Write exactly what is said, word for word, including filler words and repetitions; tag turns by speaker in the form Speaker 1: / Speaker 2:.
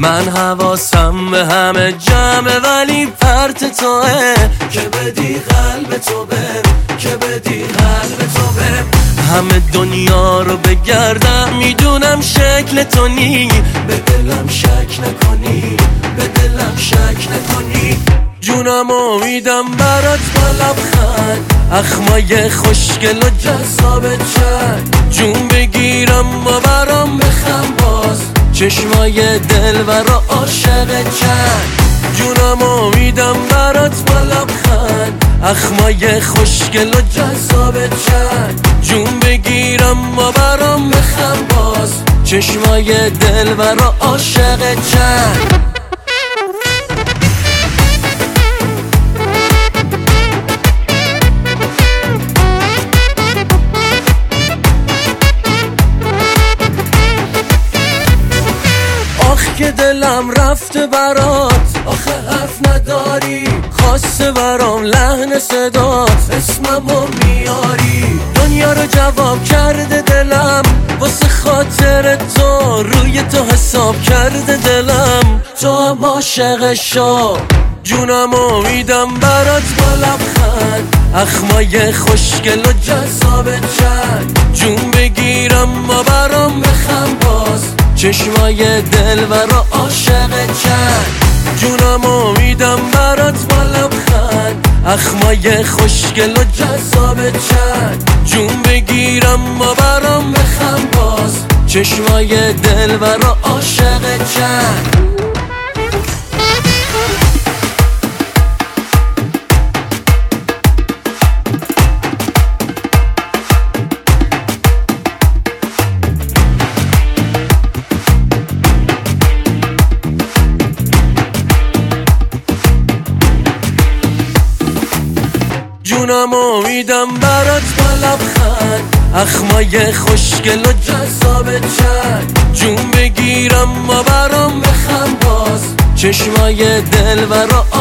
Speaker 1: من حواسم به همه جمعه ولی پرت توه که بدی قلب تو بهم، که بدی قلب تو بهم. همه دنیا رو بگردم میدونم شکل تو نی، به دلم شک نکنی، به دلم شک نکنی. جونم امیدم برات با لبخند، اخمای خوشگل و جذاب چند. جون بگیرم و برام بخم باز، چشمای دلبر و عاشق چند. جونم امیدم برات با لبخند، اخمای خوشگل و جذاب چند. جون بگیرم و برام بخم باز، چشمای دلبر و عاشق چند. که دلم رفته برات، آخه حرف نداری، خواسته برام لحن صدات، اسممو میاری. دنیا رو جواب کرده دلم، واسه خاطر تو روی تو حساب کرده دلم. تو هم عاشق شو. جونم امیدم برات با لبخند، اخمای خوشگل و جذاب چند. جون بگیرم و برام بخم باز، چشمای دلبر و عاشق چند. جونم امیدم برات با لبخند، اخمای خوشگل و جذاب چند. جون بگیرم و برام بخم باز، چشمای دلبر و عاشق چند. جونم امیدم برات با لبخند، اخمای خوشگل و جذاب چند. جون بگیرم و برام بخم باز، چشمای دلبر و